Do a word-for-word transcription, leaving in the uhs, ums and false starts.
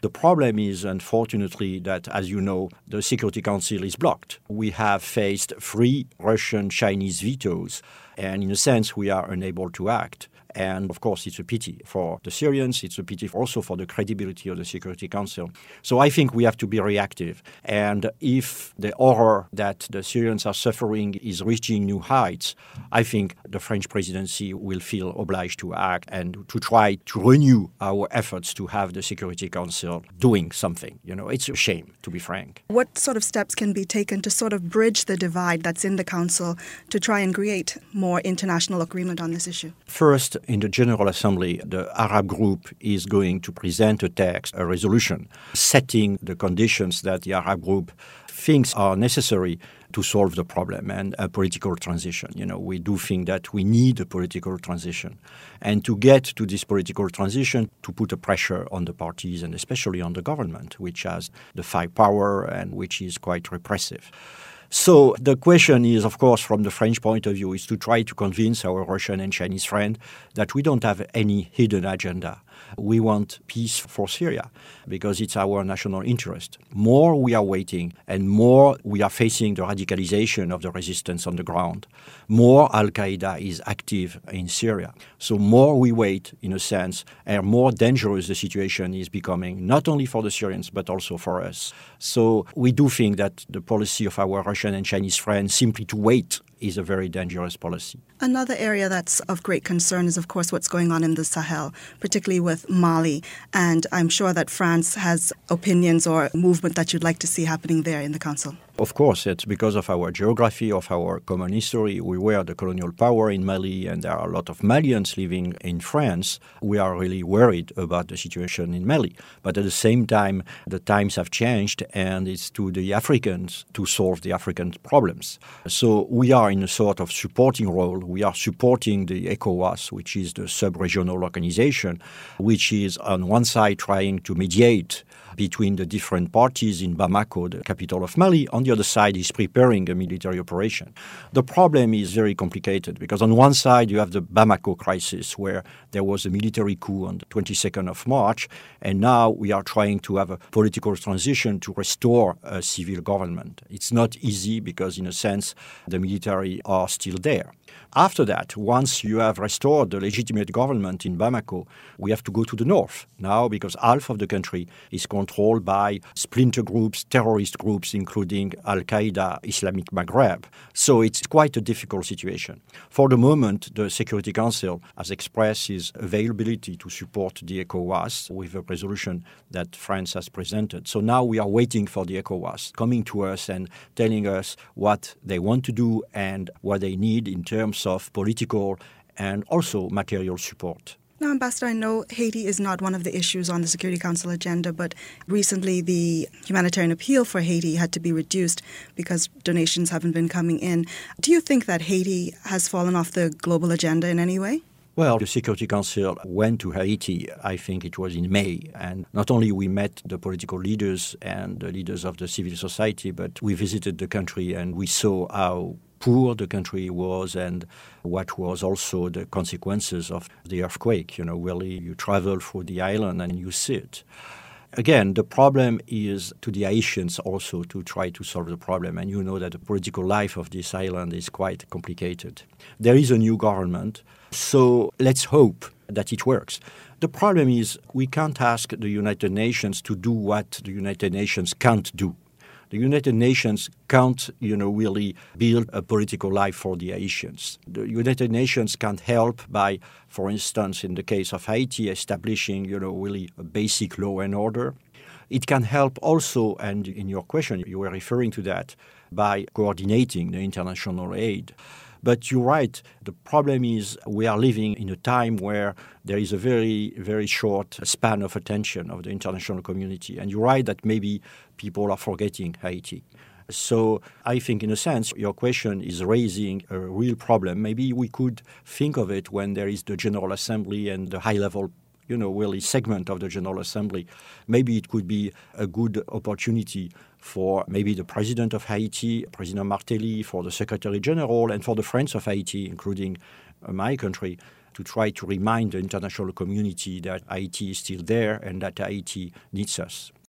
The problem is, unfortunately, that, as you know, the Security Council is blocked. We have faced three Russian-Chinese vetoes, and in a sense, we are unable to act. And, of course, it's a pity for the Syrians. It's a pity also for the credibility of the Security Council. So I think we have to be reactive. And if the horror that the Syrians are suffering is reaching new heights, I think the French presidency will feel obliged to act and to try to renew our efforts to have the Security Council doing something. You know, it's a shame, to be frank. What sort of steps can be taken to sort of bridge the divide that's in the Council to try and create more international agreement on this issue? First, in the General Assembly, the Arab group is going to present a text, a resolution, setting the conditions that the Arab group thinks are necessary to solve the problem and a political transition. You know, we do think that we need a political transition. And to get to this political transition, to put a pressure on the parties and especially on the government, which has the firepower and which is quite repressive. So the question is, of course, from the French point of view, is to try to convince our Russian and Chinese friend that we don't have any hidden agenda. We want peace for Syria because it's our national interest. More we are waiting and more we are facing the radicalization of the resistance on the ground, more Al-Qaeda is active in Syria. So more we wait, in a sense, and more dangerous the situation is becoming, not only for the Syrians, but also for us. So we do think that the policy of our Russian and Chinese friends simply to wait is a very dangerous policy. Another area that's of great concern is, of course, what's going on in the Sahel, particularly with Mali. And I'm sure that France has opinions or movement that you'd like to see happening there in the Council. Of course, it's because of our geography, of our common history. We were the colonial power in Mali, and there are a lot of Malians living in France. We are really worried about the situation in Mali. But at the same time, the times have changed, and it's to the Africans to solve the African problems. So we are in a sort of supporting role. We are supporting the ECOWAS, which is the sub-regional organization, which is on one side trying to mediate between the different parties in Bamako, the capital of Mali. On the other side, is preparing a military operation. The problem is very complicated because on one side, you have the Bamako crisis where there was a military coup on the twenty-second of March, and now we are trying to have a political transition to restore a civil government. It's not easy because, in a sense, the military are still there. After that, once you have restored the legitimate government in Bamako, we have to go to the north now because half of the country is controlled by splinter groups, terrorist groups, including Al-Qaeda, Islamic Maghreb. So it's quite a difficult situation. For the moment, the Security Council has expressed its availability to support the ECOWAS with a resolution that France has presented. So now we are waiting for the ECOWAS coming to us and telling us what they want to do and what they need in terms of political and also material support. Now, Ambassador, I know Haiti is not one of the issues on the Security Council agenda, but recently the humanitarian appeal for Haiti had to be reduced because donations haven't been coming in. Do you think that Haiti has fallen off the global agenda in any way? Well, the Security Council went to Haiti, I think it was in May, and not only we met the political leaders and the leaders of the civil society, but we visited the country and we saw how poor the country was and what was also the consequences of the earthquake. You know, really you travel through the island and you see it. Again, the problem is to the Haitians also to try to solve the problem. And you know that the political life of this island is quite complicated. There is a new government, so let's hope that it works. The problem is we can't ask the United Nations to do what the United Nations can't do. The United Nations can't, you know, really build a political life for the Haitians. The United Nations can't help by, for instance, in the case of Haiti, establishing, you know, really a basic law and order. It can help also, and in your question, you were referring to that, by coordinating the international aid. But you're right, the problem is we are living in a time where there is a very, very short span of attention of the international community. And you're right that maybe people are forgetting Haiti. So I think, in a sense, your question is raising a real problem. Maybe we could think of it when there is the General Assembly and the high-level, you know, really segment of the General Assembly. Maybe it could be a good opportunity for maybe the president of Haiti, President Martelly, for the Secretary General, and for the friends of Haiti, including uh, my country, to try to remind the international community that Haiti is still there and that Haiti needs us.